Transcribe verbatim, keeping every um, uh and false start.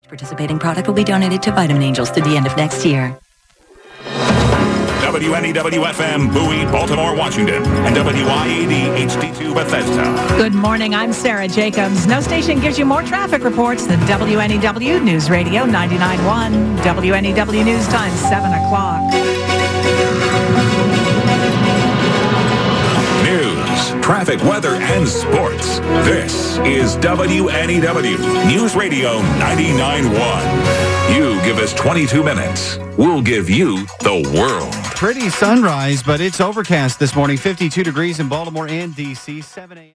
Participating product will be donated to Vitamin Angels through the end of next year. W N E W F M, Bowie, Baltimore, Washington, and W I A D H D two Bethesda. Good morning, I'm Sarah Jacobs. No station gives you more traffic reports than W N E W News Radio ninety-nine point one. W N E W News Time, seven o'clock. News, traffic, weather, and sports. This is W N E W News Radio ninety-nine point one. You give us twenty-two minutes. We'll give you the world. Pretty sunrise, but it's overcast this morning. fifty-two degrees in Baltimore and D C, seven a.m.